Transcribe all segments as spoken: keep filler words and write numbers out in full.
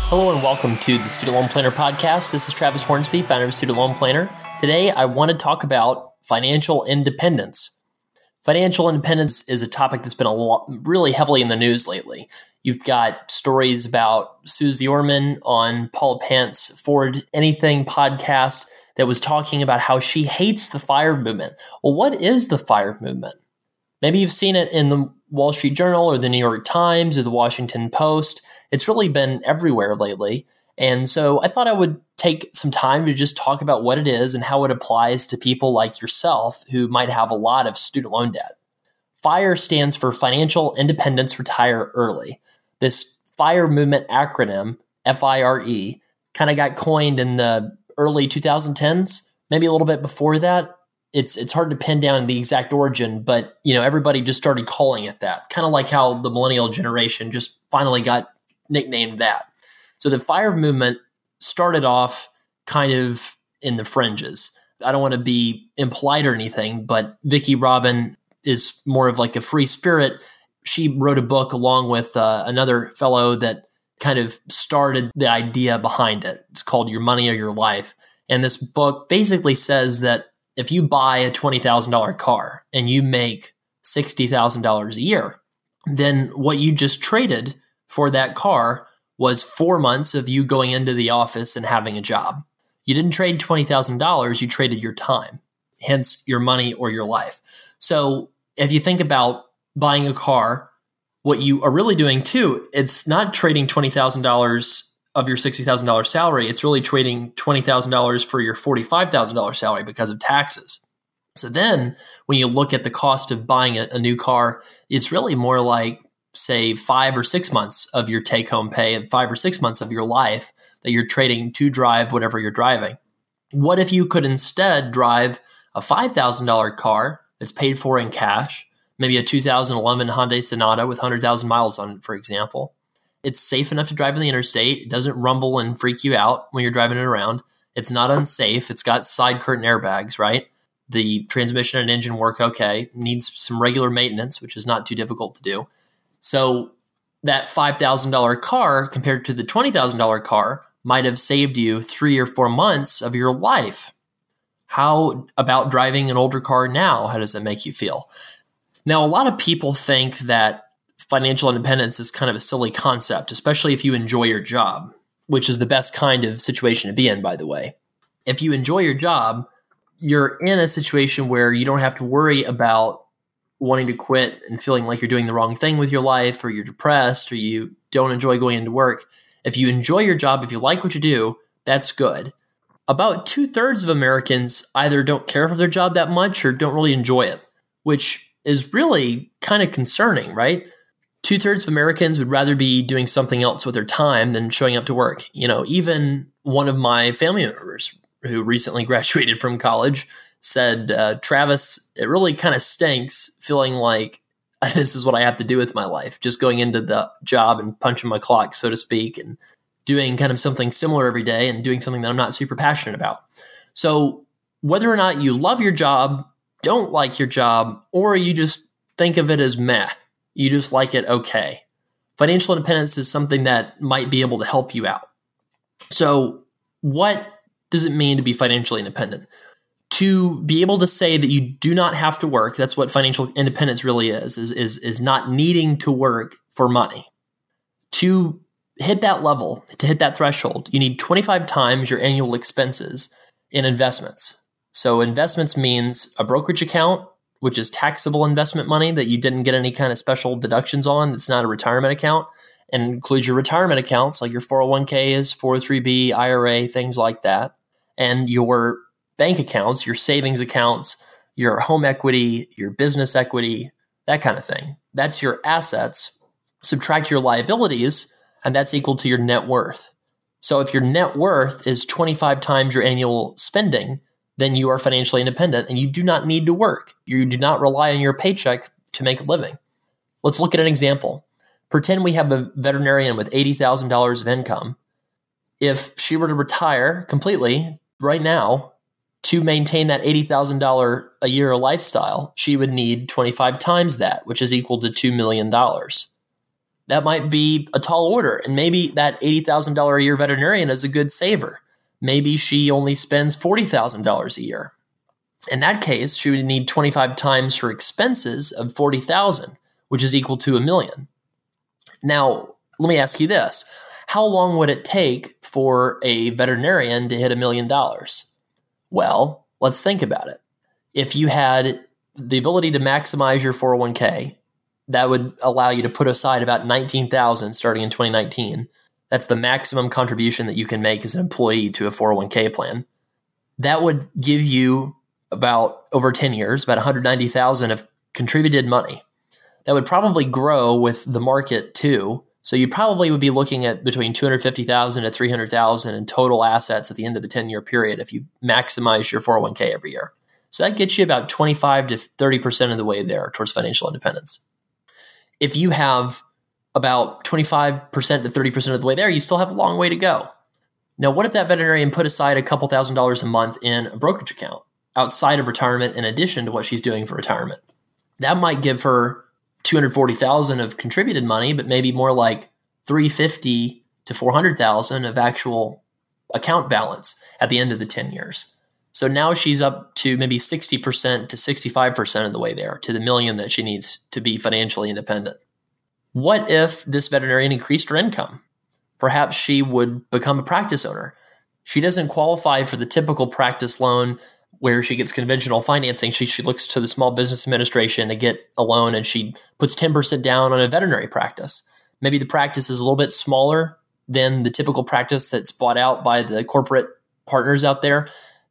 Hello and welcome to the Student Loan Planner podcast. This is Travis Hornsby, founder of Student Loan Planner. Today, I want to talk about financial independence. Financial independence is a topic that's been a lot, really heavily in the news lately. You've got stories about Susie Orman on Paula Pant's Forward Anything podcast that was talking about how she hates the FIRE movement. Well, what is the FIRE movement? Maybe you've seen it in the Wall Street Journal or the New York Times or the Washington Post. It's really been everywhere lately. And so I thought I would take some time to just talk about what it is and how it applies to people like yourself who might have a lot of student loan debt. FIRE stands for Financial Independence Retire Early. This FIRE movement acronym, F I R E, kind of got coined in the early twenty tens, maybe a little bit before that. It's it's hard to pin down the exact origin, but you know everybody just started calling it that. Kind of like how the millennial generation just finally got nicknamed that. So the FIRE movement started off kind of in the fringes. I don't want to be impolite or anything, but Vicki Robin is more of like a free spirit. She wrote a book along with uh, another fellow that kind of started the idea behind it. It's called Your Money or Your Life. And this book basically says that if you buy a twenty thousand dollars car and you make sixty thousand dollars a year, then what you just traded for that car was four months of you going into the office and having a job. You didn't trade twenty thousand dollars, you traded your time, hence your money or your life. So if you think about buying a car, what you are really doing too, it's not trading twenty thousand dollars of your sixty thousand dollars salary. It's really trading twenty thousand dollars for your forty-five thousand dollars salary because of taxes. So then when you look at the cost of buying a, a new car, it's really more like, say, five or six months of your take-home pay and five or six months of your life that you're trading to drive whatever you're driving. What if you could instead drive a five thousand dollars car that's paid for in cash, maybe a two thousand eleven Hyundai Sonata with one hundred thousand miles on it, for example? It's safe enough to drive on the interstate. It doesn't rumble and freak you out when you're driving it around. It's not unsafe. It's got side curtain airbags, right? The transmission and engine work okay. Needs some regular maintenance, which is not too difficult to do. So that five thousand dollars car compared to the twenty thousand dollars car might have saved you three or four months of your life. How about driving an older car now? How does that make you feel? Now, a lot of people think that financial independence is kind of a silly concept, especially if you enjoy your job, which is the best kind of situation to be in, by the way. If you enjoy your job, you're in a situation where you don't have to worry about wanting to quit and feeling like you're doing the wrong thing with your life, or you're depressed, or you don't enjoy going into work. If you enjoy your job, if you like what you do, that's good. About two-thirds of Americans either don't care for their job that much or don't really enjoy it, which is really kind of concerning, right? Two-thirds of Americans would rather be doing something else with their time than showing up to work. You know, even one of my family members who recently graduated from college said, uh, Travis, it really kind of stinks feeling like this is what I have to do with my life, just going into the job and punching my clock, so to speak, and doing kind of something similar every day and doing something that I'm not super passionate about. So whether or not you love your job, don't like your job, or you just think of it as meh, you just like it okay, financial independence is something that might be able to help you out. So what does it mean to be financially independent? To be able to say that you do not have to work, that's what financial independence really is, is, is, is not needing to work for money. To hit that level, to hit that threshold, you need twenty-five times your annual expenses in investments. So investments means a brokerage account, which is taxable investment money that you didn't get any kind of special deductions on. It's not a retirement account, and includes your retirement accounts like your four oh one k's, four oh three b, I R A, things like that, and your bank accounts, your savings accounts, your home equity, your business equity, that kind of thing. That's your assets. Subtract your liabilities, and that's equal to your net worth. So if your net worth is twenty-five times your annual spending, then you are financially independent and you do not need to work. You do not rely on your paycheck to make a living. Let's look at an example. Pretend we have a veterinarian with eighty thousand dollars of income. If she were to retire completely right now to maintain that eighty thousand dollars a year lifestyle, she would need twenty-five times that, which is equal to two million dollars. That might be a tall order. And maybe that eighty thousand dollars a year veterinarian is a good saver. Maybe she only spends forty thousand dollars a year. In that case, she would need twenty-five times her expenses of forty thousand dollars, which is equal to a million. Now, let me ask you this. How long would it take for a veterinarian to hit a million dollars? Well, let's think about it. If you had the ability to maximize your four oh one k, that would allow you to put aside about nineteen thousand dollars starting in twenty nineteen. That's the maximum contribution that you can make as an employee to a four oh one k plan. That would give you about over ten years, about one hundred ninety thousand dollars of contributed money. That would probably grow with the market too. So you probably would be looking at between two hundred fifty thousand dollars to three hundred thousand dollars in total assets at the end of the ten-year period if you maximize your four oh one k every year. So that gets you about twenty-five to thirty percent of the way there towards financial independence. If you have about twenty-five percent to thirty percent of the way there, you still have a long way to go. Now, what if that veterinarian put aside a couple thousand dollars a month in a brokerage account outside of retirement in addition to what she's doing for retirement? That might give her two hundred forty thousand dollars of contributed money, but maybe more like three hundred fifty thousand dollars to four hundred thousand dollars of actual account balance at the end of the ten years. So now she's up to maybe sixty percent to sixty-five percent of the way there to the million that she needs to be financially independent. What if this veterinarian increased her income? Perhaps she would become a practice owner. She doesn't qualify for the typical practice loan where she gets conventional financing. She, she looks to the Small Business Administration to get a loan, and she puts ten percent down on a veterinary practice. Maybe the practice is a little bit smaller than the typical practice that's bought out by the corporate partners out there.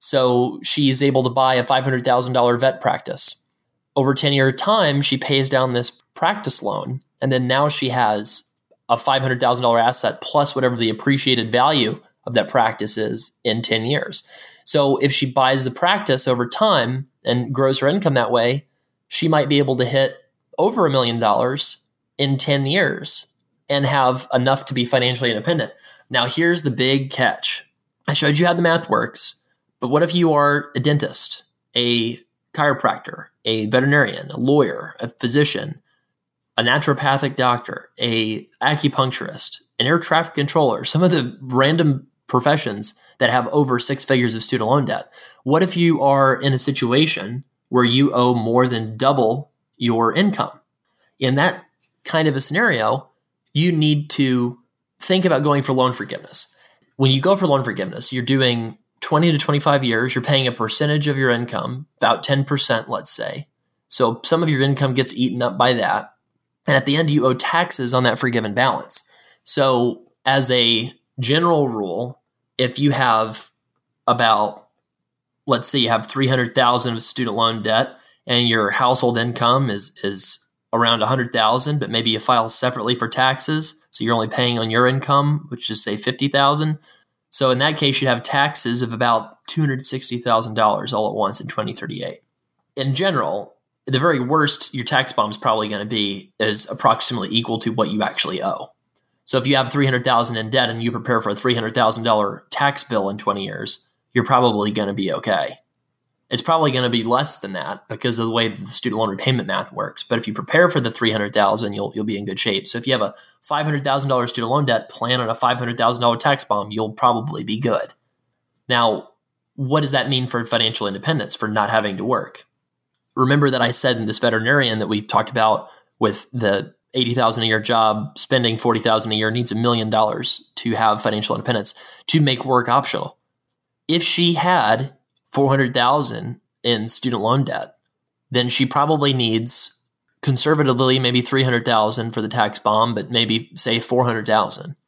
So she is able to buy a five hundred thousand dollars vet practice. Over ten-year time, she pays down this practice loan, and then now she has a five hundred thousand dollars asset plus whatever the appreciated value of that practice is in ten years. So if she buys the practice over time and grows her income that way, she might be able to hit over a million dollars in ten years and have enough to be financially independent. Now, here's the big catch. I showed you how the math works, but what if you are a dentist, a chiropractor, a veterinarian, a lawyer, a physician, a naturopathic doctor, a acupuncturist, an air traffic controller, some of the random professions that have over six figures of student loan debt? What if you are in a situation where you owe more than double your income? In that kind of a scenario, you need to think about going for loan forgiveness. When you go for loan forgiveness, you're doing twenty to twenty-five years, you're paying a percentage of your income, about ten percent, let's say. So some of your income gets eaten up by that. And at the end, you owe taxes on that forgiven balance. So as a general rule, if you have about, let's say you have three hundred thousand dollars of student loan debt and your household income is, is around one hundred thousand dollars, but maybe you file separately for taxes, so you're only paying on your income, which is say fifty thousand dollars. So in that case, you'd have taxes of about two hundred sixty thousand dollars all at once in twenty thirty-eight. In general, the very worst your tax bomb is probably going to be is approximately equal to what you actually owe. So if you have three hundred thousand dollars in debt and you prepare for a three hundred thousand dollars tax bill in twenty years, you're probably going to be okay. It's probably going to be less than that because of the way that the student loan repayment math works. But if you prepare for the three hundred thousand dollars, you'll you'll be in good shape. So if you have a five hundred thousand dollars student loan debt, plan on a five hundred thousand dollars tax bomb, you'll probably be good. Now, what does that mean for financial independence, for not having to work? Remember that I said in this veterinarian that we talked about with the eighty thousand dollars a year job, spending forty thousand dollars a year, needs a million dollars to have financial independence, to make work optional. If she had four hundred thousand dollars in student loan debt, then she probably needs conservatively maybe three hundred thousand dollars for the tax bomb, but maybe say four hundred thousand dollars.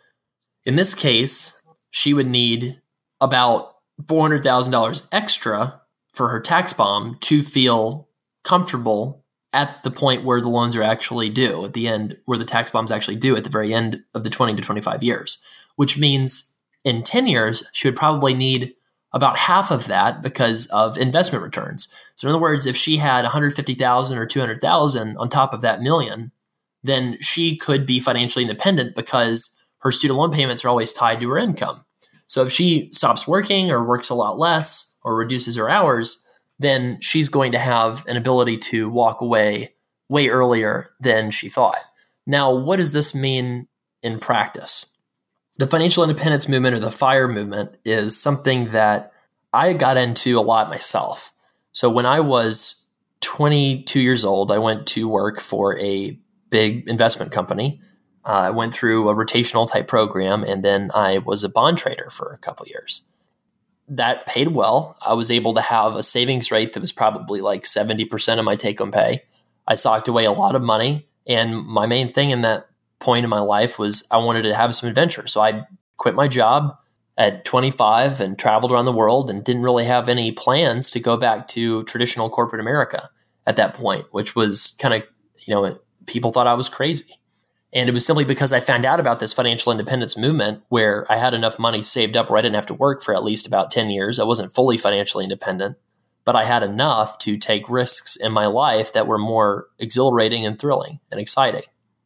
In this case, she would need about four hundred thousand dollars extra for her tax bomb to feel comfortable at the point where the loans are actually due, at the end, where the tax bomb's actually due at the very end of the twenty to twenty-five years, which means in ten years, she would probably need about half of that because of investment returns. So in other words, if she had one hundred fifty thousand dollars or two hundred thousand dollars on top of that million, then she could be financially independent because her student loan payments are always tied to her income. So if she stops working or works a lot less or reduces her hours, then she's going to have an ability to walk away way earlier than she thought. Now, what does this mean in practice? The financial independence movement, or the FIRE movement, is something that I got into a lot myself. So when I was twenty-two years old, I went to work for a big investment company. Uh, I went through a rotational type program, and then I was a bond trader for a couple of years. That paid well. I was able to have a savings rate that was probably like seventy percent of my take-home pay. I socked away a lot of money, and my main thing in that point in my life was I wanted to have some adventure. So I quit my job at twenty-five and traveled around the world and didn't really have any plans to go back to traditional corporate America at that point, which was kind of, you know, people thought I was crazy. And it was simply because I found out about this financial independence movement where I had enough money saved up where I didn't have to work for at least about ten years. I wasn't fully financially independent, but I had enough to take risks in my life that were more exhilarating and thrilling and exciting.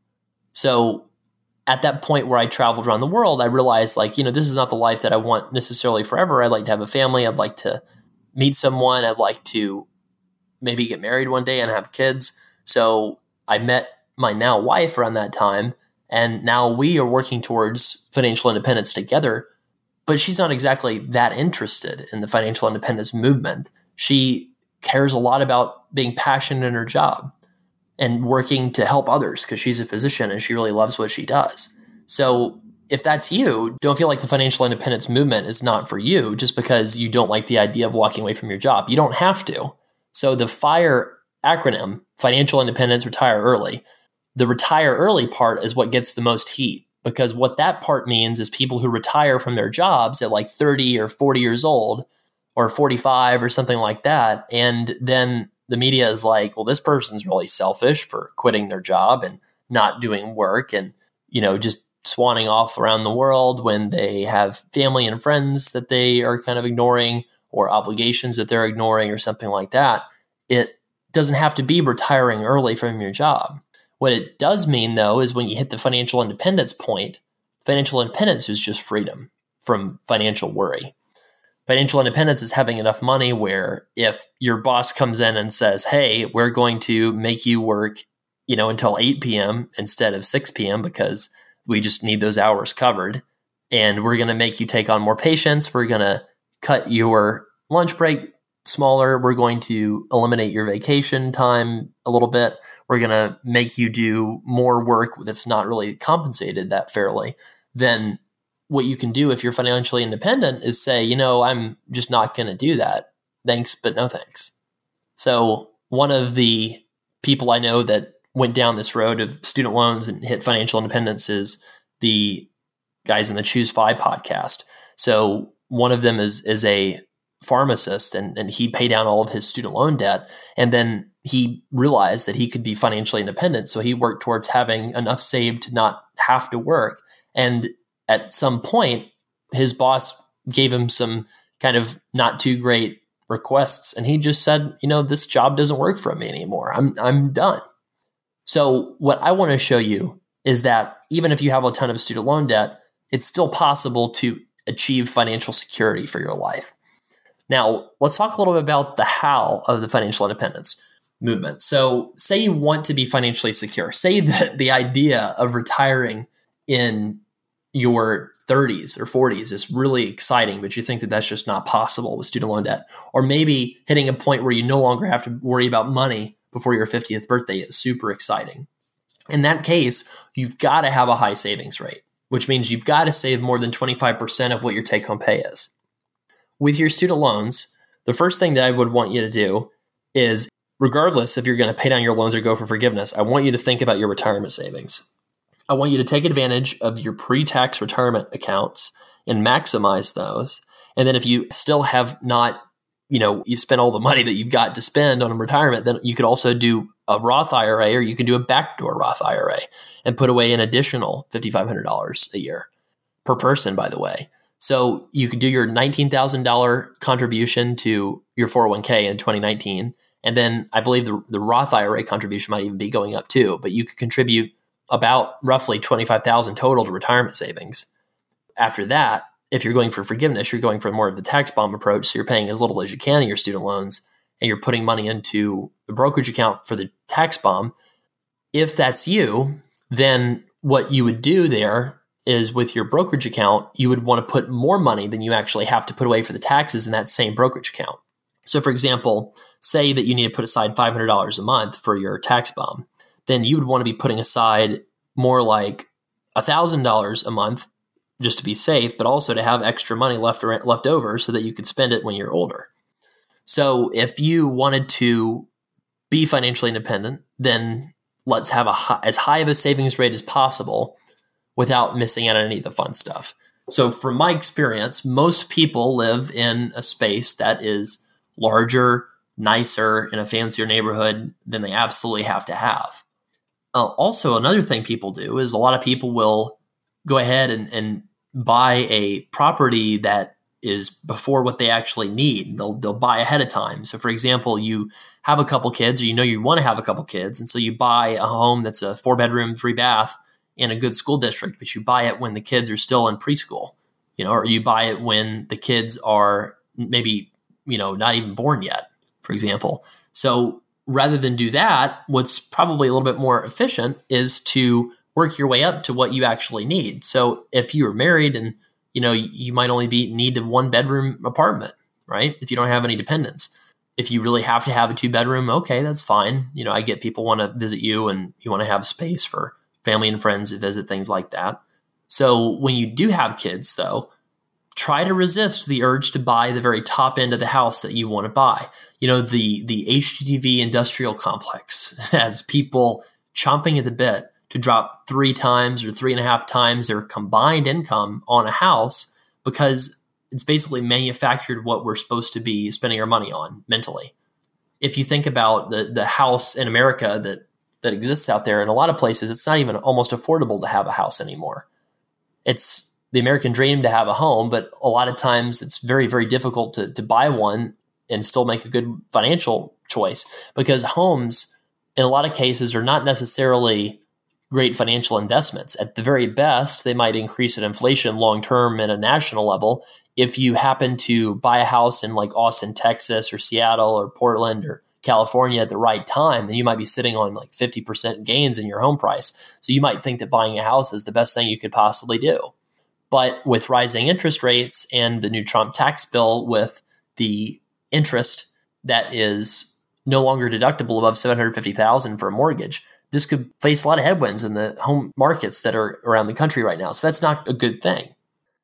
So at that point where I traveled around the world, I realized, like, you know, this is not the life that I want necessarily forever. I'd like to have a family. I'd like to meet someone. I'd like to maybe get married one day and have kids. So I met my now wife around that time, and now we are working towards financial independence together. But she's not exactly that interested in the financial independence movement. She cares a lot about being passionate in her job and working to help others because she's a physician and she really loves what she does. So if that's you, don't feel like the financial independence movement is not for you just because you don't like the idea of walking away from your job. You don't have to. So the FIRE acronym, Financial Independence, Retire Early, the retire early part is what gets the most heat, because what that part means is people who retire from their jobs at like thirty or forty years old or forty-five or something like that. And then the media is like, well, this person's really selfish for quitting their job and not doing work and, you know, just swanning off around the world when they have family and friends that they are kind of ignoring or obligations that they're ignoring or something like that. It doesn't have to be retiring early from your job. What it does mean, though, is when you hit the financial independence point, financial independence is just freedom from financial worry. Financial independence is having enough money where if your boss comes in and says, hey, we're going to make you work, you know, until eight p.m. instead of six p.m. because we just need those hours covered, and we're going to make you take on more patients, we're going to cut your lunch break smaller, we're going to eliminate your vacation time a little bit, we're going to make you do more work that's not really compensated that fairly, then what you can do if you're financially independent is say, you know, I'm just not going to do that. Thanks, but no thanks. So one of the people I know that went down this road of student loans and hit financial independence is the guys in the Choose Five podcast. So one of them is is a pharmacist, and, and he paid down all of his student loan debt. And then he realized that he could be financially independent. So he worked towards having enough saved to not have to work. And at some point, his boss gave him some kind of not too great requests. And he just said, you know, this job doesn't work for me anymore. I'm, I'm done. So what I want to show you is that even if you have a ton of student loan debt, it's still possible to achieve financial security for your life. Now, let's talk a little bit about the how of the financial independence movement. So say you want to be financially secure. Say that the idea of retiring in your thirties or forties is really exciting, but you think that that's just not possible with student loan debt. Or maybe hitting a point where you no longer have to worry about money before your fiftieth birthday is super exciting. In that case, you've got to have a high savings rate, which means you've got to save more than twenty-five percent of what your take-home pay is. With your student loans, the first thing that I would want you to do is, regardless if you're going to pay down your loans or go for forgiveness, I want you to think about your retirement savings. I want you to take advantage of your pre-tax retirement accounts and maximize those. And then if you still have not, you know, you spent all the money that you've got to spend on retirement, then you could also do a Roth I R A, or you can do a backdoor Roth I R A and put away an additional five thousand five hundred dollars a year per person, by the way. So you could do your nineteen thousand dollars contribution to your four oh one k in twenty nineteen. And then I believe the, the Roth I R A contribution might even be going up too, but you could contribute about roughly twenty-five thousand dollars total to retirement savings. After that, if you're going for forgiveness, you're going for more of the tax bomb approach. So you're paying as little as you can in your student loans, and you're putting money into the brokerage account for the tax bomb. If that's you, then what you would do there is with your brokerage account, you would want to put more money than you actually have to put away for the taxes in that same brokerage account. So for example, say that you need to put aside five hundred dollars a month for your tax bomb, then you would want to be putting aside more like one thousand dollars a month just to be safe, but also to have extra money left left over so that you could spend it when you're older. So if you wanted to be financially independent, then let's have a high, as high of a savings rate as possible without missing out on any of the fun stuff. So from my experience, most people live in a space that is larger, nicer, in a fancier neighborhood than they absolutely have to have. Uh, also, another thing people do is a lot of people will go ahead and, and buy a property that is before what they actually need. They'll they'll buy ahead of time. So for example, you have a couple kids, or you know you want to have a couple kids, and so you buy a home that's a four bedroom, three bath in a good school district, but you buy it when the kids are still in preschool, you know, or you buy it when the kids are maybe, you know, not even born yet, for example. So rather than do that, what's probably a little bit more efficient is to work your way up to what you actually need. So if you were married and, you know, you might only be need a one bedroom apartment, right? If you don't have any dependents. If you really have to have a two bedroom, okay, that's fine. You know, I get people want to visit you and you want to have space for family and friends to visit, things like that. So when you do have kids, though, try to resist the urge to buy the very top end of the house that you want to buy. You know, the the H G T V industrial complex has people chomping at the bit to drop three times or three and a half times their combined income on a house because it's basically manufactured what we're supposed to be spending our money on mentally. If you think about the the house in America that that exists out there, in a lot of places, it's not even almost affordable to have a house anymore. It's the American dream to have a home, but a lot of times it's very, very difficult to, to buy one and still make a good financial choice because homes, in a lot of cases, are not necessarily great financial investments. At the very best, they might increase in inflation long-term at a national level. If you happen to buy a house in like Austin, Texas, or Seattle, or Portland, or California at the right time, then you might be sitting on like fifty percent gains in your home price. So you might think that buying a house is the best thing you could possibly do. But with rising interest rates and the new Trump tax bill with the interest that is no longer deductible above seven hundred fifty thousand dollars for a mortgage, this could face a lot of headwinds in the home markets that are around the country right now. So that's not a good thing.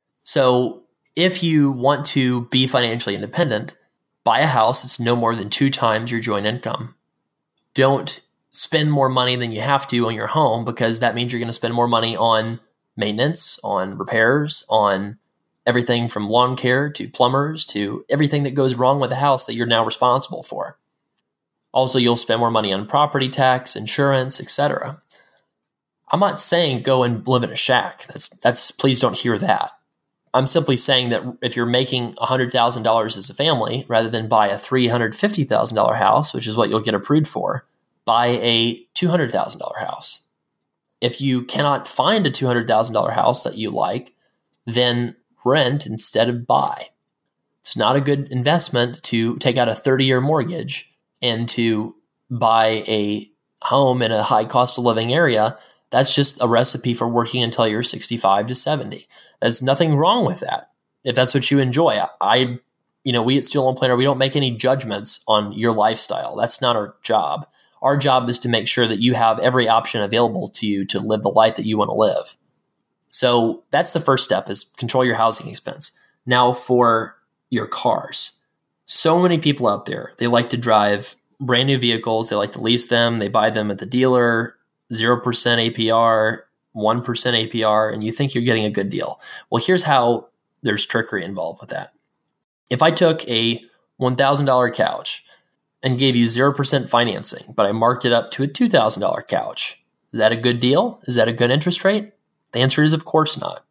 So if you want to be financially independent, buy a house that's no more than two times your joint income. Don't spend more money than you have to on your home because that means you're going to spend more money on maintenance, on repairs, on everything from lawn care to plumbers to everything that goes wrong with the house that you're now responsible for. Also, you'll spend more money on property tax, insurance, et cetera. I'm not saying go and live in a shack. That's that's please don't hear that. I'm simply saying that if you're making one hundred thousand dollars as a family, rather than buy a three hundred fifty thousand dollars house, which is what you'll get approved for, buy a two hundred thousand dollars house. If you cannot find a two hundred thousand dollars house that you like, then rent instead of buy. It's not a good investment to take out a thirty-year mortgage and to buy a home in a high cost of living area. That's just a recipe for working until you're sixty-five to seventy. There's nothing wrong with that. If that's what you enjoy, I, you know, we at Student Loan Planner, we don't make any judgments on your lifestyle. That's not our job. Our job is to make sure that you have every option available to you to live the life that you want to live. So that's the first step, is control your housing expense. Now for your cars. So many people out there, they like to drive brand new vehicles. They like to lease them. They buy them at the dealer, zero percent A P R, one percent A P R, and you think you're getting a good deal. Well, here's how there's trickery involved with that. If I took a one thousand dollars couch and gave you zero percent financing, but I marked it up to a two thousand dollars couch, is that a good deal? Is that a good interest rate? The answer is, of course not.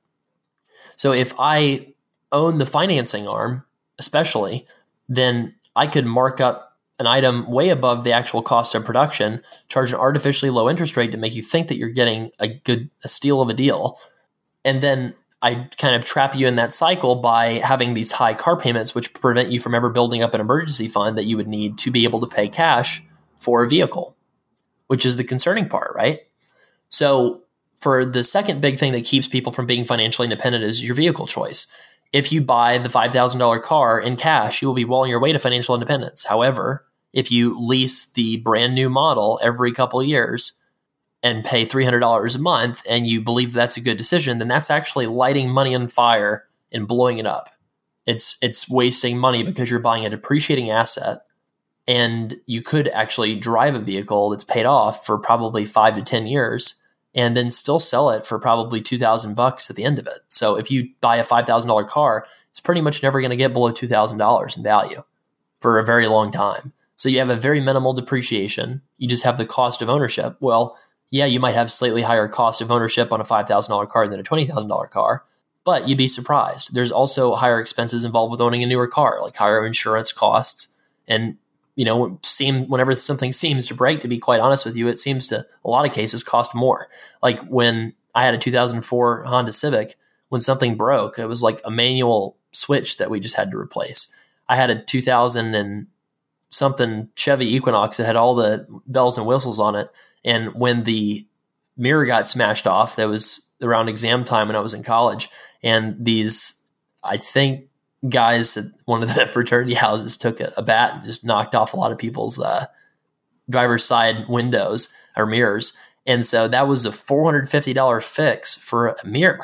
So if I own the financing arm, especially, then I could mark up an item way above the actual cost of production, charge an artificially low interest rate to make you think that you're getting a good, a steal of a deal. And then I kind of trap you in that cycle by having these high car payments, which prevent you from ever building up an emergency fund that you would need to be able to pay cash for a vehicle, which is the concerning part, right? So For the second big thing that keeps people from being financially independent is your vehicle choice. If you buy the five thousand dollars car in cash, you will be well on your way to financial independence. However, if you lease the brand new model every couple of years and pay three hundred dollars a month and you believe that's a good decision, then that's actually lighting money on fire and blowing it up. It's it's wasting money because you're buying a depreciating asset, and you could actually drive a vehicle that's paid off for probably five to ten years and then still sell it for probably two thousand bucks at the end of it. So if you buy a five thousand dollars car, it's pretty much never going to get below two thousand dollars in value for a very long time. So you have a very minimal depreciation. You just have the cost of ownership. Well, yeah, you might have slightly higher cost of ownership on a five thousand dollars car than a twenty thousand dollars car, but you'd be surprised. There's also higher expenses involved with owning a newer car, like higher insurance costs. And, you know, seem whenever something seems to break, to be quite honest with you, it seems to, a lot of cases, cost more. Like when I had a two thousand four Honda Civic, when something broke, it was like a manual switch that we just had to replace. I had a two thousand and something Chevy Equinox that had all the bells and whistles on it. And when the mirror got smashed off, that was around exam time when I was in college. And these, I think, guys at one of the fraternity houses took a, a bat and just knocked off a lot of people's uh, driver's side windows or mirrors. And so that was a four hundred fifty dollars fix for a mirror.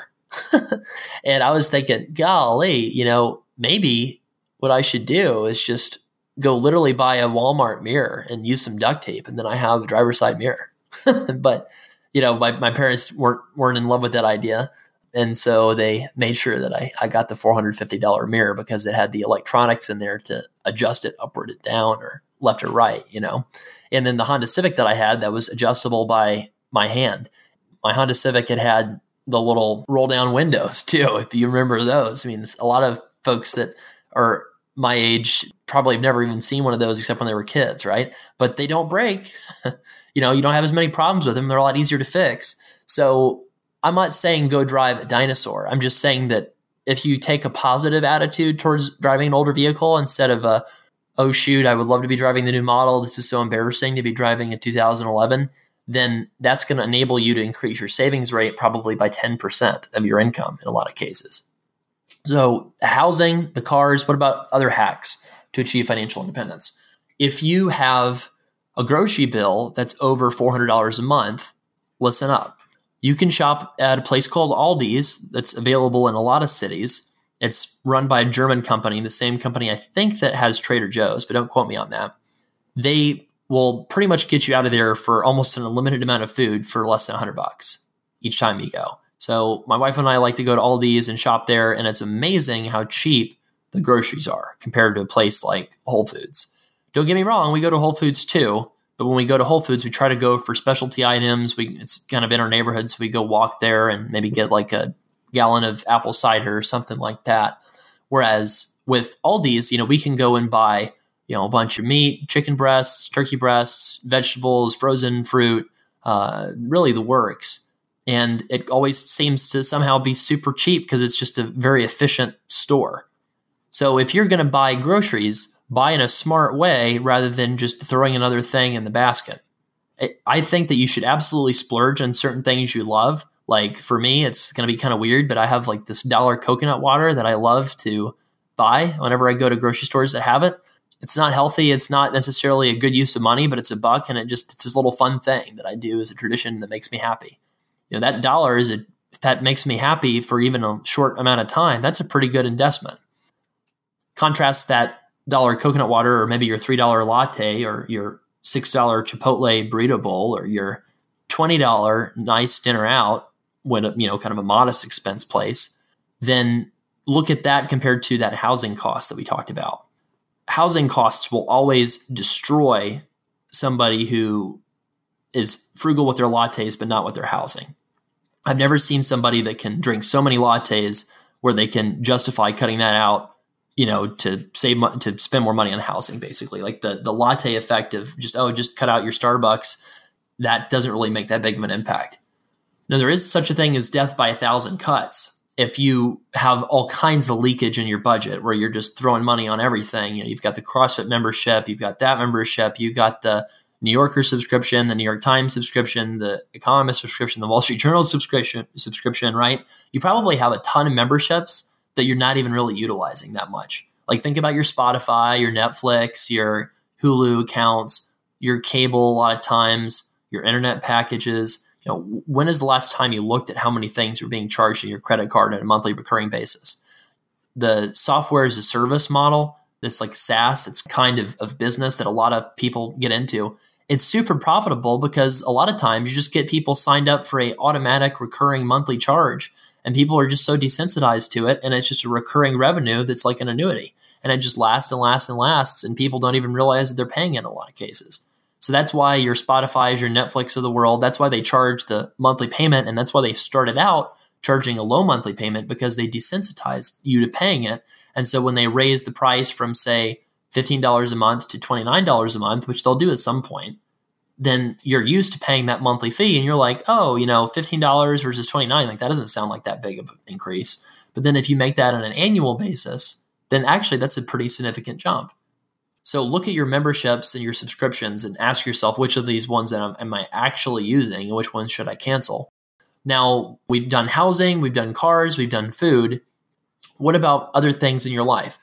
And I was thinking, golly, you know, maybe what I should do is just go literally buy a Walmart mirror and use some duct tape, and then I have a driver's side mirror. But, you know, my, my parents weren't weren't in love with that idea. And so they made sure that I, I got the four hundred fifty dollars mirror because it had the electronics in there to adjust it upward and down or left or right, you know. And then the Honda Civic that I had that was adjustable by my hand. My Honda Civic had had the little roll down windows too, if you remember those. I mean, a lot of folks that are my age probably have never even seen one of those except when they were kids, right? But they don't break. You know, you don't have as many problems with them. They're a lot easier to fix. So I'm not saying go drive a dinosaur. I'm just saying that if you take a positive attitude towards driving an older vehicle instead of a, oh, shoot, I would love to be driving the new model. This is so embarrassing to be driving a two thousand eleven. Then that's going to enable you to increase your savings rate probably by ten percent of your income in a lot of cases. So housing, the cars, what about other hacks to achieve financial independence? If you have a grocery bill that's over four hundred dollars a month, listen up. You can shop at a place called Aldi's that's available in a lot of cities. It's run by a German company, the same company I think that has Trader Joe's, but don't quote me on that. They will pretty much get you out of there for almost an unlimited amount of food for less than one hundred bucks each time you go. So my wife and I like to go to Aldi's and shop there, and it's amazing how cheap the groceries are compared to a place like Whole Foods. Don't get me wrong, we go to Whole Foods too, but when we go to Whole Foods, we try to go for specialty items. We It's kind of in our neighborhood, so we go walk there and maybe get like a gallon of apple cider or something like that. Whereas with Aldi's, you know, we can go and buy, you know, a bunch of meat, chicken breasts, turkey breasts, vegetables, frozen fruit, uh, really the works. And it always seems to somehow be super cheap because it's just a very efficient store. So if you're going to buy groceries, buy in a smart way rather than just throwing another thing in the basket. I think that you should absolutely splurge on certain things you love. Like for me, it's going to be kind of weird, but I have like this dollar coconut water that I love to buy whenever I go to grocery stores that have it. It's not healthy. It's not necessarily a good use of money, but it's a buck, and it just, it's this little fun thing that I do as a tradition that makes me happy. You know, that dollar is a, if that makes me happy for even a short amount of time, that's a pretty good investment. Contrast that dollar coconut water, or maybe your three dollar latte, or your six dollar Chipotle burrito bowl, or your twenty dollar nice dinner out when, you know, kind of a modest expense place. Then look at that compared to that housing cost that we talked about. Housing costs will always destroy somebody who is frugal with their lattes, but not with their housing. I've never seen somebody that can drink so many lattes where they can justify cutting that out, you know, to save mo- to spend more money on housing, basically. Like the, the latte effect of just, oh, just cut out your Starbucks, that doesn't really make that big of an impact. Now, there is such a thing as death by a thousand cuts. If you have all kinds of leakage in your budget where you're just throwing money on everything, you know, you've got the CrossFit membership, you've got that membership, you've got the New Yorker subscription, the New York Times subscription, the Economist subscription, the Wall Street Journal subscription, subscription, right? You probably have a ton of memberships that you're not even really utilizing that much. Like think about your Spotify, your Netflix, your Hulu accounts, your cable a lot of times, your internet packages. You know, when is the last time you looked at how many things are being charged in your credit card on a monthly recurring basis? The software as a service model, this like SaaS, it's kind of, of business that a lot of people get into. It's super profitable because a lot of times you just get people signed up for a automatic recurring monthly charge, and people are just so desensitized to it, and it's just a recurring revenue that's like an annuity, and it just lasts and lasts and lasts, and people don't even realize that they're paying it in a lot of cases. So that's why your Spotify is your Netflix of the world. That's why they charge the monthly payment, and that's why they started out charging a low monthly payment, because they desensitized you to paying it. And so when they raise the price from, say, fifteen dollars a month to twenty-nine dollars a month, which they'll do at some point, then you're used to paying that monthly fee, and you're like, oh, you know, fifteen dollars versus twenty-nine dollars, like that doesn't sound like that big of an increase. But then if you make that on an annual basis, then actually that's a pretty significant jump. So look at your memberships and your subscriptions and ask yourself, which of these ones am, am I actually using, and which ones should I cancel? Now, we've done housing, we've done cars, we've done food. What about other things in your life?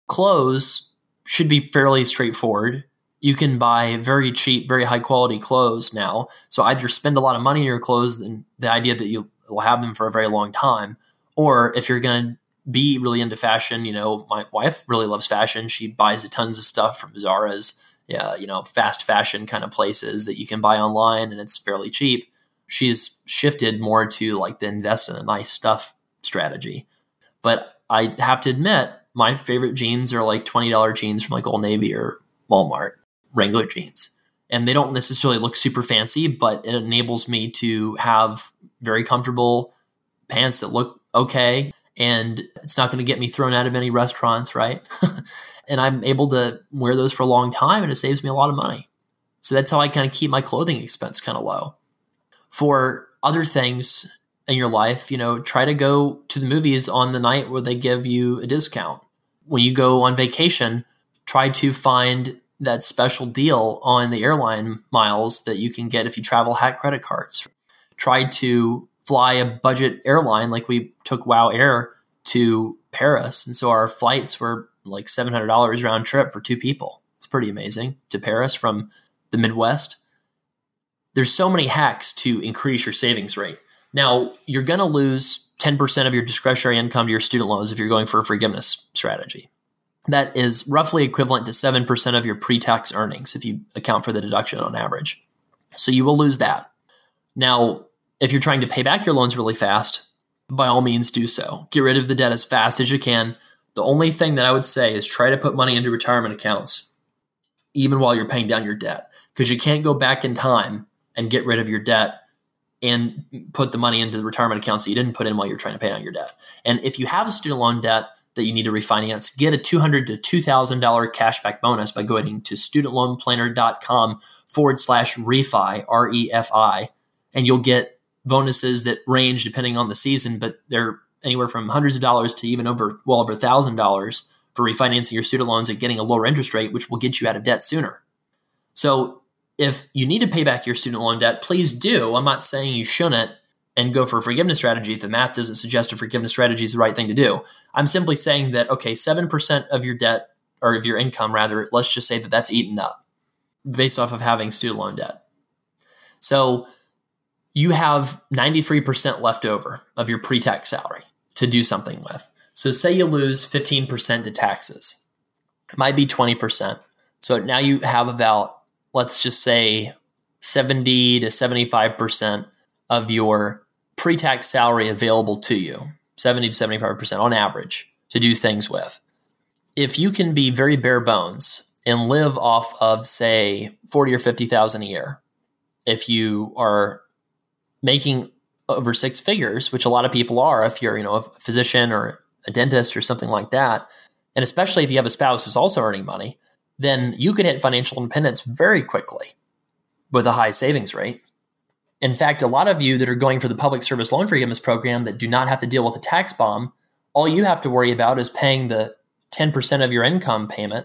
Clothes should be fairly straightforward. You can buy very cheap, very high quality clothes now. So either spend a lot of money on your clothes and the idea that you will have them for a very long time, or if you're going to be really into fashion, you know, my wife really loves fashion. She buys tons of stuff from Zara's, yeah, you know, fast fashion kind of places that you can buy online, and it's fairly cheap. She's shifted more to like the invest in the nice stuff strategy. But I have to admit, my favorite jeans are like twenty dollars jeans from like Old Navy or Walmart, Wrangler jeans. And they don't necessarily look super fancy, but it enables me to have very comfortable pants that look okay. And it's not going to get me thrown out of any restaurants, right? And I'm able to wear those for a long time, and it saves me a lot of money. So that's how I kind of keep my clothing expense kind of low. For other things in your life, you know, try to go to the movies on the night where they give you a discount. When you go on vacation, try to find that special deal on the airline miles that you can get if you travel hack credit cards. Try to fly a budget airline, like we took WOW Air to Paris. And so our flights were like seven hundred dollars round trip for two people. It's pretty amazing, to Paris from the Midwest. There's so many hacks to increase your savings rate. Now, you're going to lose ten percent of your discretionary income to your student loans if you're going for a forgiveness strategy. That is roughly equivalent to seven percent of your pre-tax earnings if you account for the deduction on average. So you will lose that. Now, if you're trying to pay back your loans really fast, by all means do so. Get rid of the debt as fast as you can. The only thing that I would say is try to put money into retirement accounts, even while you're paying down your debt, because you can't go back in time and get rid of your debt and put the money into the retirement accounts that you didn't put in while you're trying to pay down your debt. And if you have a student loan debt that you need to refinance, get a two hundred dollars to two thousand dollars cashback bonus by going to studentloanplanner.com forward slash refi, R E F I, and you'll get bonuses that range depending on the season, but they're anywhere from hundreds of dollars to even over, well over one thousand dollars for refinancing your student loans and getting a lower interest rate, which will get you out of debt sooner. So if you need to pay back your student loan debt, please do. I'm not saying you shouldn't and go for a forgiveness strategy if the math doesn't suggest a forgiveness strategy is the right thing to do. I'm simply saying that, okay, seven percent of your debt, or of your income rather, let's just say that that's eaten up based off of having student loan debt. So you have ninety-three percent left over of your pre-tax salary to do something with. So say you lose fifteen percent to taxes. It might be twenty percent. So now you have about, let's just say, seventy to seventy-five percent of your pre-tax salary available to you, seventy to seventy-five percent on average, to do things with. If you can be very bare bones and live off of, say, forty or fifty thousand a year, if you are making over six figures, which a lot of people are, if you're, you know, a physician or a dentist or something like that, and especially if you have a spouse who's also earning money, then you could hit financial independence very quickly with a high savings rate. In fact, a lot of you that are going for the public service loan forgiveness program that do not have to deal with a tax bomb, all you have to worry about is paying the ten percent of your income payment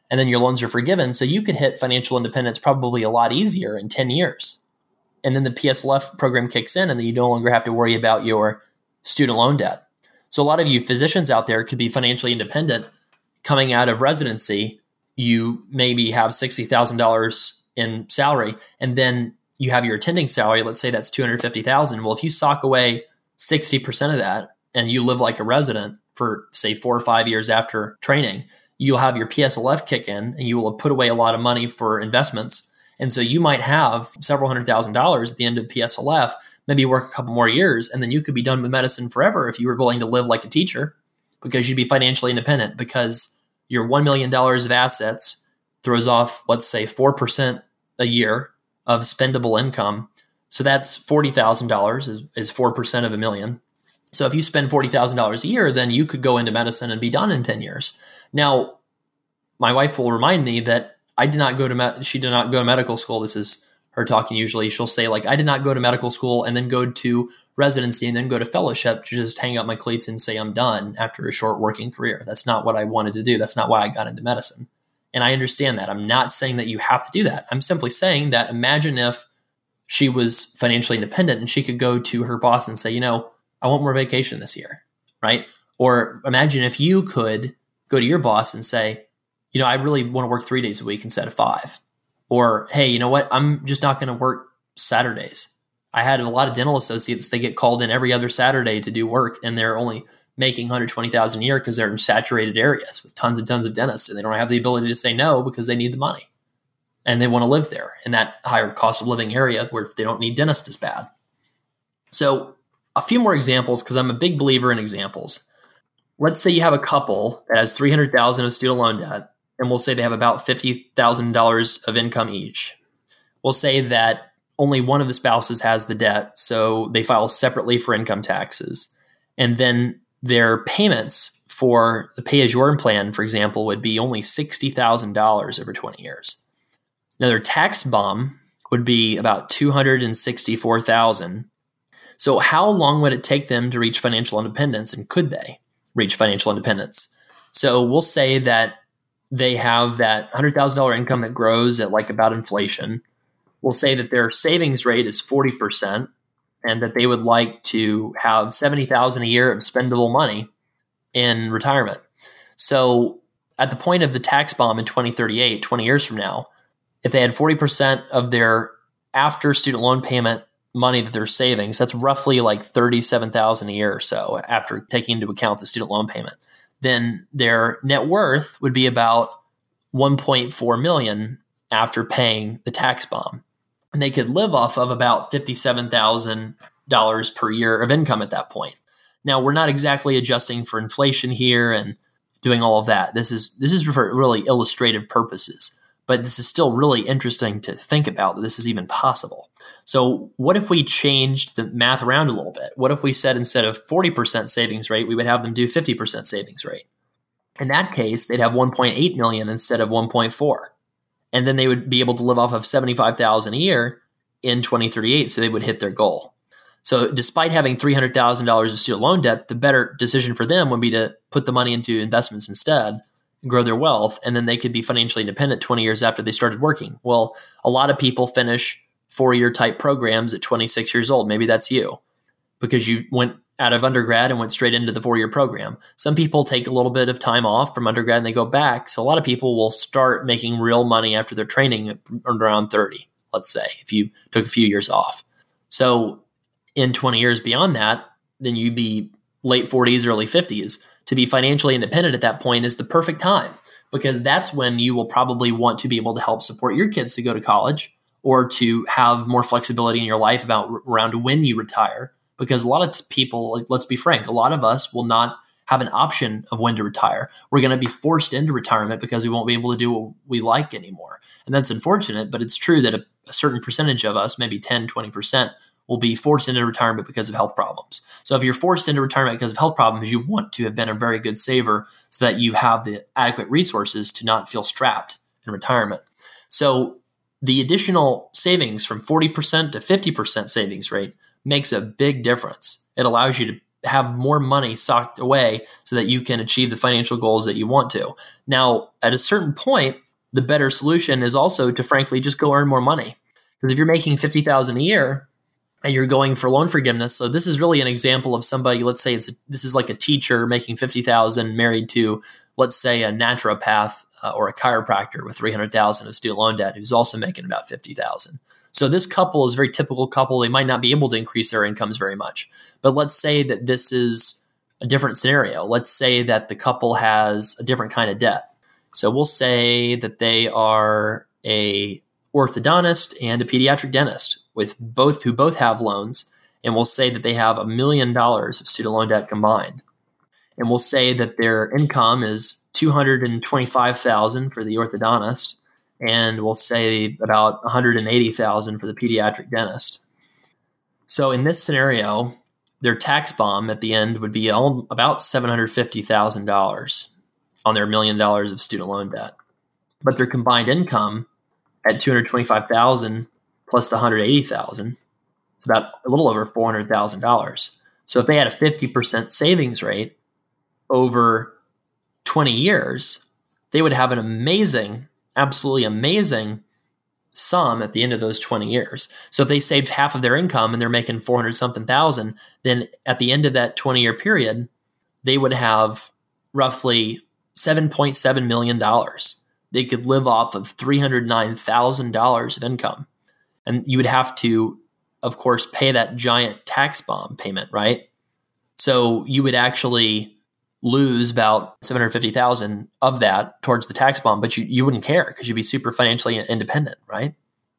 and then your loans are forgiven. So you could hit financial independence probably a lot easier in ten years. And then the P S L F program kicks in, and then you no longer have to worry about your student loan debt. So a lot of you physicians out there could be financially independent coming out of residency. You maybe have sixty thousand dollars in salary, and then you have your attending salary. Let's say that's two hundred fifty thousand dollars. Well, if you sock away sixty percent of that and you live like a resident for, say, four or five years after training, you'll have your P S L F kick in, and you will have put away a lot of money for investments. And so you might have several hundred thousand dollars at the end of P S L F, maybe work a couple more years, and then you could be done with medicine forever if you were willing to live like a teacher, because you'd be financially independent, because your one million dollars of assets throws off, let's say, four percent a year of spendable income. So that's forty thousand dollars is, is four percent of a million. So if you spend forty thousand dollars a year, then you could go into medicine and be done in ten years. Now, my wife will remind me that I did not go to, med- she did not go to medical school. This is her talking usually. She'll say, like, I did not go to medical school and then go to residency and then go to fellowship to just hang up my cleats and say I'm done after a short working career. That's not what I wanted to do. That's not why I got into medicine. And I understand that. I'm not saying that you have to do that. I'm simply saying that imagine if she was financially independent and she could go to her boss and say, you know, I want more vacation this year, right? Or imagine if you could go to your boss and say, you know, I really want to work three days a week instead of five. Or, hey, you know what? I'm just not going to work Saturdays. I had a lot of dental associates, they get called in every other Saturday to do work, and they're only making one hundred twenty thousand dollars a year because they're in saturated areas with tons and tons of dentists, and they don't have the ability to say no because they need the money. And they want to live there in that higher cost of living area where they don't need dentists as bad. So a few more examples, because I'm a big believer in examples. Let's say you have a couple that has three hundred thousand dollars of student loan debt, and we'll say they have about fifty thousand dollars of income each. We'll say that only one of the spouses has the debt, so they file separately for income taxes. And then their payments for the pay-as-you-earn plan, for example, would be only sixty thousand dollars over twenty years. Now, their tax bomb would be about two hundred sixty-four thousand dollars. So how long would it take them to reach financial independence, and could they reach financial independence? So we'll say that they have that one hundred thousand dollars income that grows at like about inflation. We'll say that their savings rate is forty percent and that they would like to have seventy thousand dollars a year of spendable money in retirement. So at the point of the tax bomb in twenty thirty-eight, twenty years from now, if they had forty percent of their after student loan payment money that they're saving, so that's roughly like thirty-seven thousand dollars a year or so after taking into account the student loan payment, then their net worth would be about one point four million dollars after paying the tax bomb. And they could live off of about fifty-seven thousand dollars per year of income at that point. Now, we're not exactly adjusting for inflation here and doing all of that. This is this is for really illustrative purposes, but this is still really interesting to think about that this is even possible. So what if we changed the math around a little bit? What if we said instead of forty percent savings rate, we would have them do fifty percent savings rate? In that case, they'd have one point eight million dollars instead of one point four. And then they would be able to live off of seventy-five thousand dollars a year in twenty thirty-eight, so they would hit their goal. So despite having three hundred thousand dollars of student loan debt, the better decision for them would be to put the money into investments instead and grow their wealth, and then they could be financially independent twenty years after they started working. Well, a lot of people finish four-year type programs at twenty-six years old. Maybe that's you, because you went out of undergrad and went straight into the four-year program. Some people take a little bit of time off from undergrad and they go back. So a lot of people will start making real money after their training around thirty, let's say, if you took a few years off. So in twenty years beyond that, then you'd be late forties, early fifties. To be financially independent at that point is the perfect time, because that's when you will probably want to be able to help support your kids to go to college or to have more flexibility in your life about around when you retire. Because a lot of people, let's be frank, a lot of us will not have an option of when to retire. We're going to be forced into retirement because we won't be able to do what we like anymore. And that's unfortunate, but it's true that a, a certain percentage of us, maybe ten, twenty percent, will be forced into retirement because of health problems. So if you're forced into retirement because of health problems, you want to have been a very good saver so that you have the adequate resources to not feel strapped in retirement. So the additional savings from forty percent to fifty percent savings rate makes a big difference. It allows you to have more money socked away so that you can achieve the financial goals that you want to. Now, at a certain point, the better solution is also to frankly just go earn more money. Because if you're making fifty thousand dollars a year and you're going for loan forgiveness, so this is really an example of somebody, let's say it's a, this is like a teacher making fifty thousand dollars married to, let's say, a naturopath uh, or a chiropractor with three hundred thousand dollars of student loan debt who's also making about fifty thousand dollars. So this couple is a very typical couple. They might not be able to increase their incomes very much. But let's say that this is a different scenario. Let's say that the couple has a different kind of debt. So we'll say that they are a orthodontist and a pediatric dentist with both who both have loans. And we'll say that they have a million dollars of student loan debt combined. And we'll say that their income is two hundred twenty-five thousand dollars for the orthodontist, and we'll say about one hundred eighty thousand dollars for the pediatric dentist. So in this scenario, their tax bomb at the end would be all, about seven hundred fifty thousand dollars on their million dollars of student loan debt. But their combined income at two hundred twenty-five thousand dollars plus the one hundred eighty thousand dollars, it's about a little over four hundred thousand dollars. So if they had a fifty percent savings rate over twenty years, they would have an amazing, absolutely amazing sum at the end of those twenty years. So if they saved half of their income and they're making four hundred something thousand, then at the end of that twenty year period, they would have roughly seven point seven million dollars. They could live off of three hundred nine thousand dollars of income. And you would have to, of course, pay that giant tax bomb payment, right? So you would actually lose about seven hundred fifty thousand dollars of that towards the tax bomb, but you, you wouldn't care because you'd be super financially independent, right?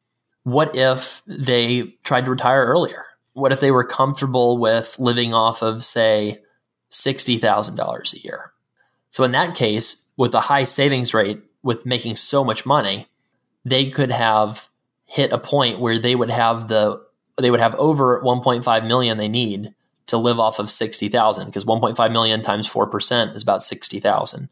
What if they tried to retire earlier? What if they were comfortable with living off of, say, sixty thousand dollars a year? So in that case, with a high savings rate, with making so much money, they could have hit a point where they would have the they would have over one point five million they need to live off of sixty thousand, because one point five million times four percent is about sixty thousand.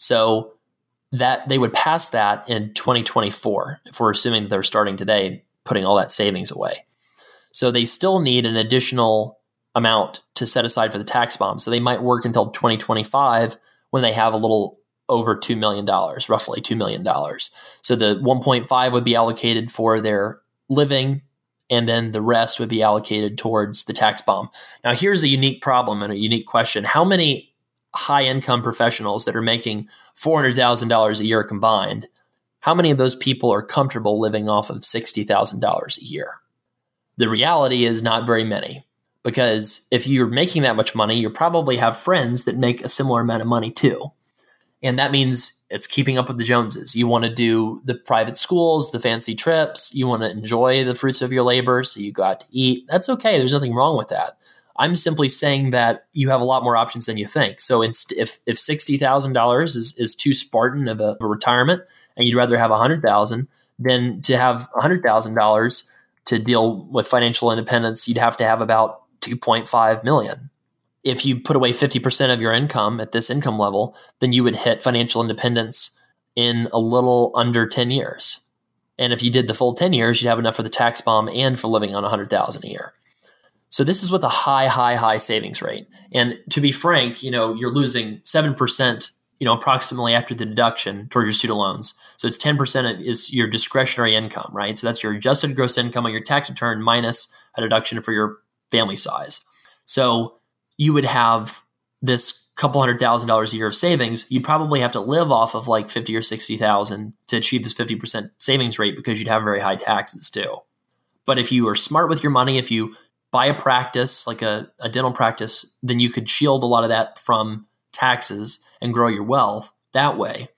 So that they would pass that in twenty twenty-four, if we're assuming that they're starting today, putting all that savings away. So they still need an additional amount to set aside for the tax bomb. So they might work until twenty twenty-five when they have a little over two million dollars, roughly two million dollars. So the one point five would be allocated for their living, and then the rest would be allocated towards the tax bomb. Now, here's a unique problem and a unique question. How many high-income professionals that are making four hundred thousand dollars a year combined, how many of those people are comfortable living off of sixty thousand dollars a year? The reality is not very many, because if you're making that much money, you probably have friends that make a similar amount of money too. And that means it's keeping up with the Joneses. You want to do the private schools, the fancy trips. You want to enjoy the fruits of your labor, so you go out to eat. That's okay. There's nothing wrong with that. I'm simply saying that you have a lot more options than you think. So inst- if if sixty thousand dollars is, is too Spartan of a, of a retirement, and you'd rather have one hundred thousand dollars, then to have one hundred thousand dollars to deal with financial independence, you'd have to have about two point five million dollars. If you put away fifty percent of your income at this income level, then you would hit financial independence in a little under ten years. And if you did the full ten years, you'd have enough for the tax bomb and for living on one hundred thousand dollars a year. So this is with a high, high, high savings rate. And to be frank, you know, you're losing seven percent, you know, approximately after the deduction toward your student loans. So it's ten percent is your discretionary income, right? So that's your adjusted gross income on your tax return minus a deduction for your family size. So you would have this couple hundred thousand dollars a year of savings. You'd probably have to live off of like fifty or sixty thousand to achieve this fifty percent savings rate, because you'd have very high taxes too. But if you are smart with your money, if you buy a practice, like a, a dental practice, then you could shield a lot of that from taxes and grow your wealth that way.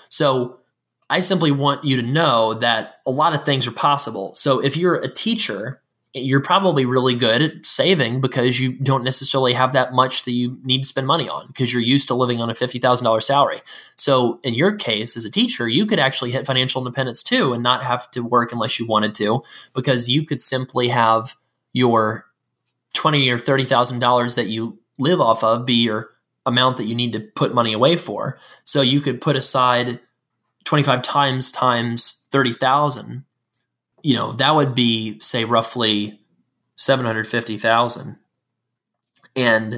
So I simply want you to know that a lot of things are possible. So if you're a teacher, you're probably really good at saving because you don't necessarily have that much that you need to spend money on, because you're used to living on a fifty thousand dollars salary. So in your case, as a teacher, you could actually hit financial independence too and not have to work unless you wanted to, because you could simply have your twenty thousand dollars or thirty thousand dollars that you live off of be your amount that you need to put money away for. So you could put aside twenty-five times times thirty thousand. You know, that would be, say, roughly seven hundred fifty thousand. And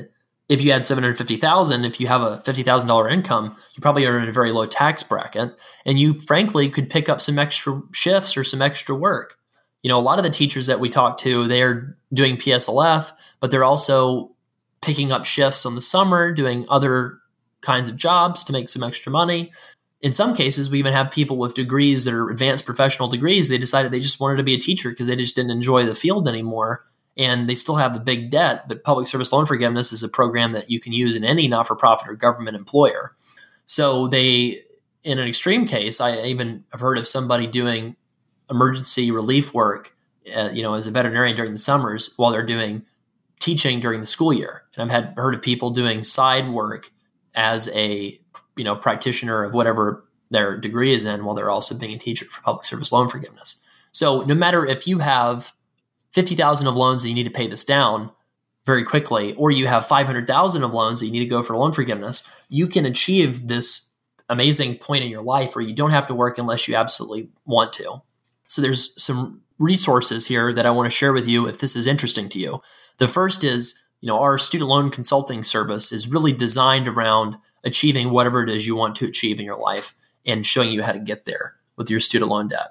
if you had seven hundred fifty thousand dollars, if you have a fifty thousand dollars income, you probably are in a very low tax bracket. And you frankly could pick up some extra shifts or some extra work. You know, a lot of the teachers that we talk to, they're doing P S L F, but they're also picking up shifts on the summer, doing other kinds of jobs to make some extra money. In some cases, we even have people with degrees that are advanced professional degrees. They decided they just wanted to be a teacher because they just didn't enjoy the field anymore. And they still have the big debt, but public service loan forgiveness is a program that you can use in any not-for-profit or government employer. So they, in an extreme case, I even have heard of somebody doing emergency relief work, uh, you know, as a veterinarian during the summers while they're doing teaching during the school year. And I've had heard of people doing side work as a, you know, practitioner of whatever their degree is in while they're also being a teacher for public service loan forgiveness. So no matter if you have fifty thousand of loans and you need to pay this down very quickly, or you have five hundred thousand of loans that you need to go for loan forgiveness, you can achieve this amazing point in your life where you don't have to work unless you absolutely want to. So there's some resources here that I want to share with you if this is interesting to you. The first is, you know, our student loan consulting service is really designed around achieving whatever it is you want to achieve in your life and showing you how to get there with your student loan debt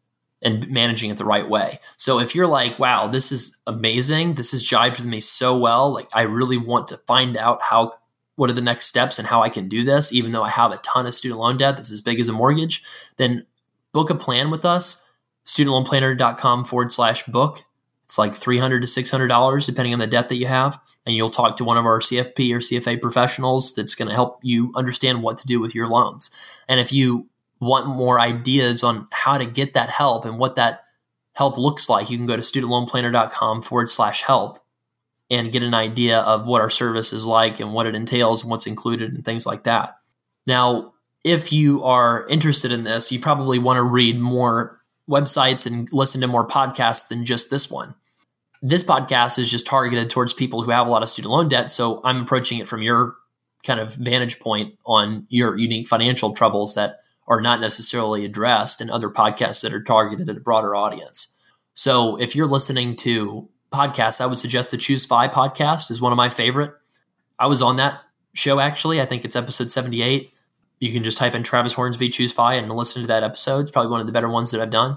and managing it the right way. So if you're like, wow, this is amazing, this has jived with me so well, like I really want to find out how, what are the next steps and how I can do this, even though I have a ton of student loan debt that's as big as a mortgage, then book a plan with us, studentloanplanner.com forward slash book. It's like three hundred dollars to six hundred dollars depending on the debt that you have. And you'll talk to one of our C F P or C F A professionals that's going to help you understand what to do with your loans. And if you want more ideas on how to get that help and what that help looks like, you can go to studentloanplanner.com forward slash help and get an idea of what our service is like and what it entails and what's included and things like that. Now, if you are interested in this, you probably want to read more websites and listen to more podcasts than just this one. This podcast is just targeted towards people who have a lot of student loan debt. So I'm approaching it from your kind of vantage point on your unique financial troubles that are not necessarily addressed in other podcasts that are targeted at a broader audience. So if you're listening to podcasts, I would suggest the Choose Fi podcast is one of my favorite. I was on that show, actually. I think it's episode seventy-eight. You can just type in Travis Hornsby, Choose Fi, and listen to that episode. It's probably one of the better ones that I've done.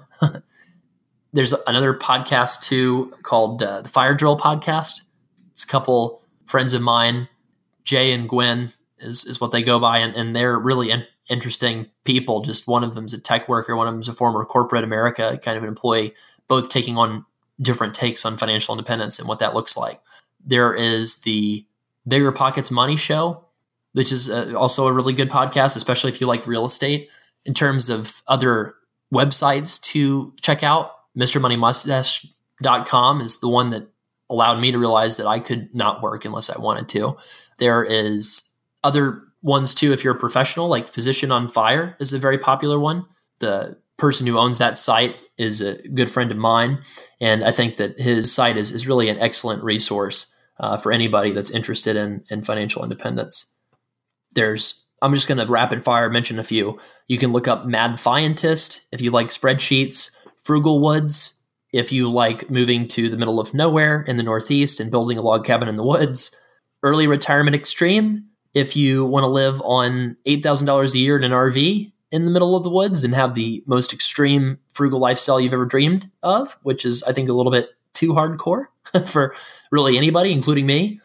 There's another podcast, too, called uh, the Fire Drill Podcast. It's a couple friends of mine, Jay and Gwen is, is what they go by, and, and they're really in, interesting people. Just one of them's a tech worker, one of them's a former corporate America kind of an employee, both taking on different takes on financial independence and what that looks like. There is the Bigger Pockets Money Show, which is uh, also a really good podcast, especially if you like real estate. In terms of other websites to check out, Mister Money Mustache dot com is the one that allowed me to realize that I could not work unless I wanted to. There is other ones too, if you're a professional, like Physician on Fire is a very popular one. The person who owns that site is a good friend of mine, and I think that his site is, is really an excellent resource uh, for anybody that's interested in, in financial independence. There's, I'm just going to rapid fire mention a few. You can look up Mad Fientist if you like spreadsheets, Frugal Woods if you like moving to the middle of nowhere in the Northeast and building a log cabin in the woods, Early Retirement Extreme if you want to live on eight thousand dollars a year in an R V in the middle of the woods and have the most extreme frugal lifestyle you've ever dreamed of, which is, I think, a little bit too hardcore for really anybody, including me.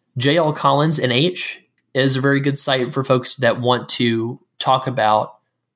J L Collins and H is a very good site for folks that want to talk about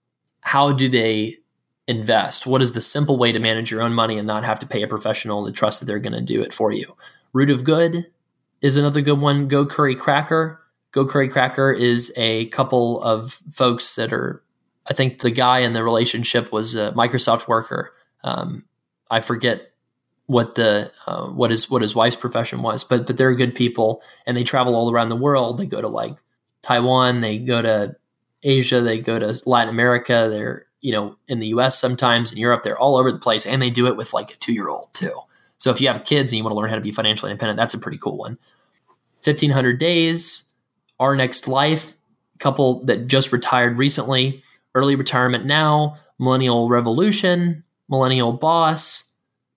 how do they invest? What is the simple way to manage your own money and not have to pay a professional to trust that they're going to do it for you? Root of Good is another good one. Go Curry Cracker. Go Curry Cracker is a couple of folks that are, I think the guy in the relationship was a Microsoft worker. Um, I forget what the uh, what his what his wife's profession was, but but they're good people and they travel all around the world. They go to like Taiwan, they go to Asia, they go to Latin America. They're, you know, in the U S sometimes, in Europe, they're all over the place, and they do it with like a two-year-old too. So if you have kids and you want to learn how to be financially independent, that's a pretty cool one. fifteen hundred Days, Our Next Life, a couple that just retired recently, Early Retirement Now, Millennial Revolution, Millennial Boss,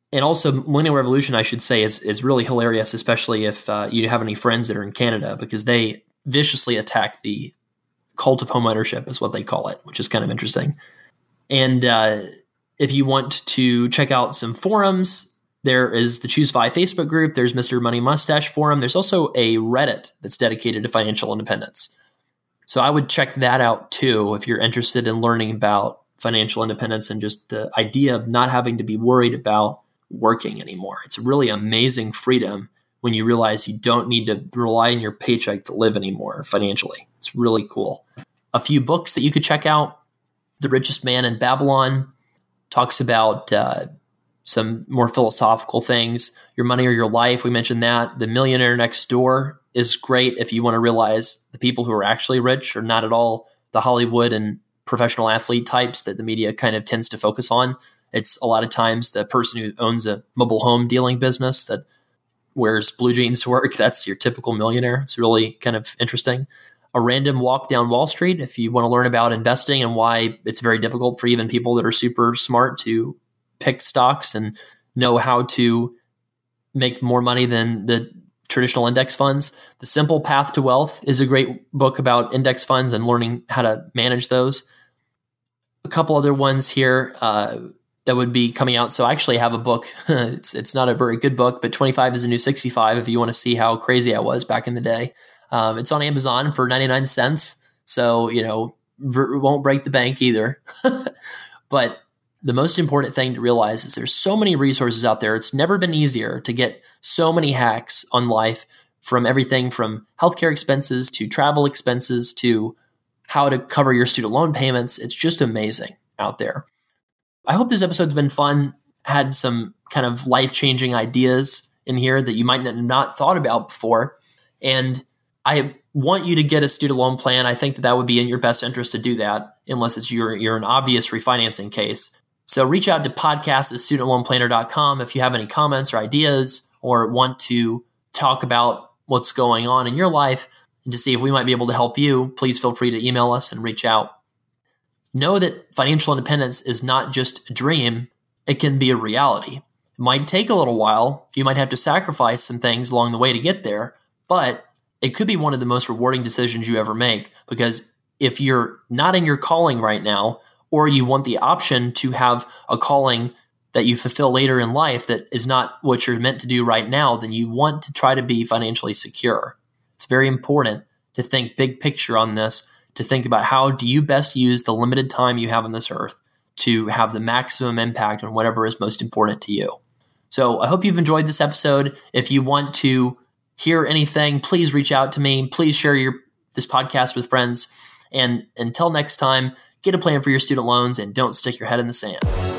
And also, Millennial Revolution, I should say, is is really hilarious, especially if uh, you have any friends that are in Canada, because they viciously attack the cult of homeownership, is what they call it, which is kind of interesting. And uh, if you want to check out some forums, there is the Choose Five Facebook group. There's Mister Money Mustache forum. There's also a Reddit that's dedicated to financial independence. So I would check that out too if you're interested in learning about financial independence and just the idea of not having to be worried about working anymore. It's a really amazing freedom when you realize you don't need to rely on your paycheck to live anymore financially. It's really cool. A few books that you could check out. The Richest Man in Babylon talks about uh, some more philosophical things. Your Money or Your Life, we mentioned that. The Millionaire Next Door is great if you want to realize the people who are actually rich are not at all the Hollywood and professional athlete types that the media kind of tends to focus on. It's a lot of times the person who owns a mobile home dealing business that wears blue jeans to work. That's your typical millionaire. It's really kind of interesting. A Random Walk Down Wall Street, if you want to learn about investing and why it's very difficult for even people that are super smart to pick stocks and know how to make more money than the traditional index funds. The Simple Path to Wealth is a great book about index funds and learning how to manage those. A couple other ones here uh, that would be coming out. So I actually have a book. it's it's not a very good book, but twenty-five is the New sixty-five if you want to see how crazy I was back in the day. Um, it's on Amazon for ninety-nine cents. So, you know, v- won't break the bank either. But the most important thing to realize is there's so many resources out there. It's never been easier to get so many hacks on life, from everything from healthcare expenses to travel expenses to how to cover your student loan payments. It's just amazing out there. I hope this episode's been fun, had some kind of life-changing ideas in here that you might not have not thought about before. And I want you to get a student loan plan. I think that that would be in your best interest to do that, unless it's you're, you're an obvious refinancing case. So reach out to podcast at student loan planner dot com if you have any comments or ideas or want to talk about what's going on in your life and to see if we might be able to help you. Please feel free to email us and reach out. Know that financial independence is not just a dream. It can be a reality. It might take a little while. You might have to sacrifice some things along the way to get there, but it could be one of the most rewarding decisions you ever make, because if you're not in your calling right now, or you want the option to have a calling that you fulfill later in life that is not what you're meant to do right now, then you want to try to be financially secure. It's very important to think big picture on this, to think about how do you best use the limited time you have on this earth to have the maximum impact on whatever is most important to you. So I hope you've enjoyed this episode. If you want to hear anything, please reach out to me. Please share your this podcast with friends. And until next time, get a plan for your student loans and don't stick your head in the sand.